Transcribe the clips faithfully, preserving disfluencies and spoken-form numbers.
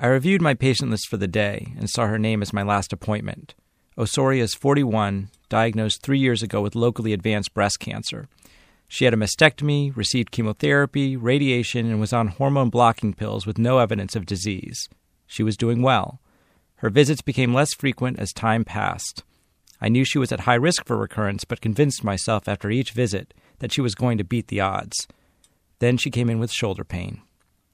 I reviewed my patient list for the day and saw her name as my last appointment. Osoria is forty-one, diagnosed three years ago with locally advanced breast cancer. She had a mastectomy, received chemotherapy, radiation, and was on hormone-blocking pills with no evidence of disease. She was doing well. Her visits became less frequent as time passed. I knew she was at high risk for recurrence, but convinced myself after each visit that she was going to beat the odds. Then she came in with shoulder pain.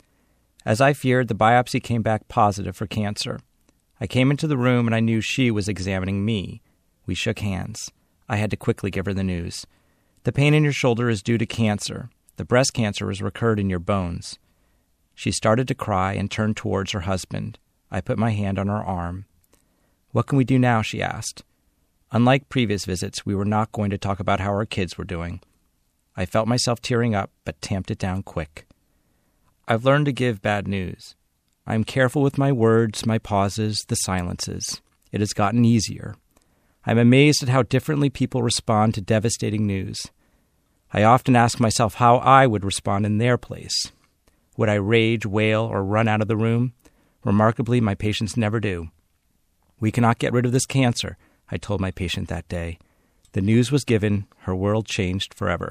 As I feared, the biopsy came back positive for cancer. I came into the room and I knew she was examining me. We shook hands. I had to quickly give her the news. The pain in your shoulder is due to cancer. The breast cancer has recurred in your bones. She started to cry and turned towards her husband. I put my hand on her arm. What can we do now? She asked. Unlike previous visits, we were not going to talk about how our kids were doing. I felt myself tearing up, but tamped it down quick. I've learned to give bad news. I am careful with my words, my pauses, the silences. It has gotten easier. I am amazed at how differently people respond to devastating news. I often ask myself how I would respond in their place. Would I rage, wail, or run out of the room? Remarkably, my patients never do. We cannot get rid of this cancer, I told my patient that day. The news was given. Her world changed forever.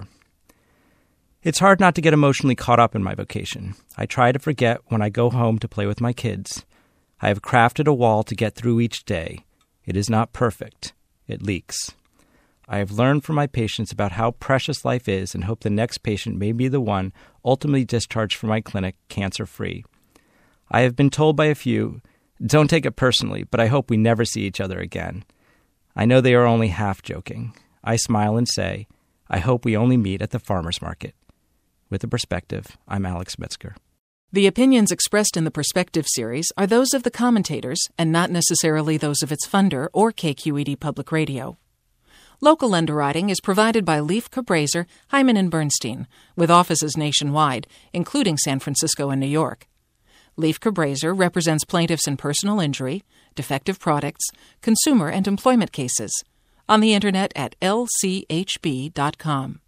It's hard not to get emotionally caught up in my vocation. I try to forget when I go home to play with my kids. I have crafted a wall to get through each day. It is not perfect. It leaks. I have learned from my patients about how precious life is and hope the next patient may be the one ultimately discharged from my clinic cancer-free. I have been told by a few, don't take it personally, but I hope we never see each other again. I know they are only half joking. I smile and say, I hope we only meet at the farmer's market. With a Perspective, I'm Alex Metzger. The opinions expressed in the Perspective series are those of the commentators and not necessarily those of its funder or K Q E D Public Radio. Local underwriting is provided by Leif Cabraser, Hyman and Bernstein, with offices nationwide, including San Francisco and New York. Leif Cabraser represents plaintiffs in personal injury, defective products, consumer and employment cases. On the Internet at L C H B dot com.